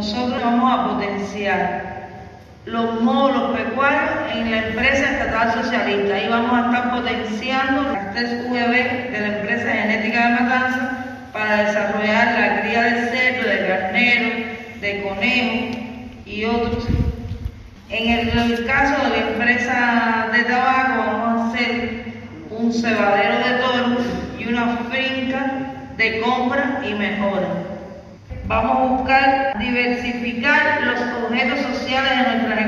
nosotros vamos a potenciar los módulos pecuarios en la empresa estatal socialista y vamos a estar potenciando las 3 UGB de la empresa genética de Matanzas para desarrollar la cría de cerdo, de carnero, de conejo y otros. En el caso de la empresa de tabaco vamos a hacer un cebadero de toros y una finca de compra y mejora. Vamos a buscar diversificar los objetos sociales de nuestra